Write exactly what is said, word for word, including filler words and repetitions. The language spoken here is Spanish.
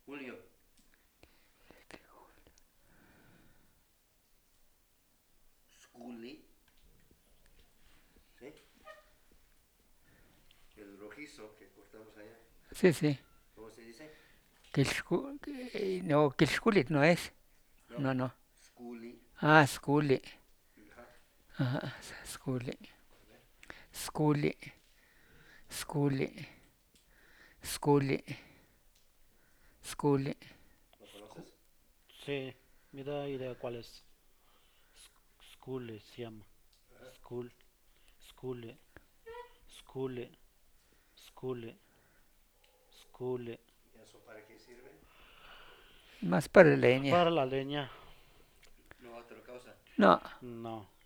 Julio. Skuli. ¿Sí? El rojizo que cortamos allá. Sí, sí. ¿Cómo se dice? Quilxcu- que- no, Quilxculit no es. No. No, no. Skuli. Ah, Skuli. Ajá. Ajá, Skuli. A ver. Skuli. Skuli. Skuli. Skuli. ¿Lo conoces? Sí, me da idea cuál es. Skule se llama. Ajá. Skul, skule, skule, skule, skule. ¿Y eso para qué sirve? Más para leña. Para la leña, No otra cosa. No. no.